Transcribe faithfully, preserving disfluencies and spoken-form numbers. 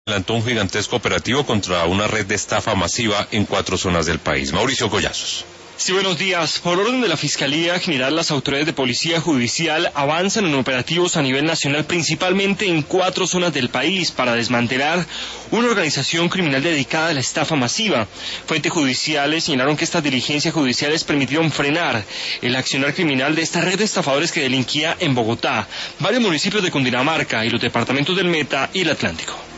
Adelantó un gigantesco operativo contra una red de estafa masiva en cuatro zonas del país. Mauricio Collazos. Sí, buenos días. Por orden de la Fiscalía General, las autoridades de Policía Judicial avanzan en operativos a nivel nacional, principalmente en cuatro zonas del país, para desmantelar una organización criminal dedicada a la estafa masiva. Fuentes judiciales señalaron que estas diligencias judiciales permitieron frenar el accionar criminal de esta red de estafadores que delinquía en Bogotá, varios municipios de Cundinamarca y los departamentos del Meta y el Atlántico.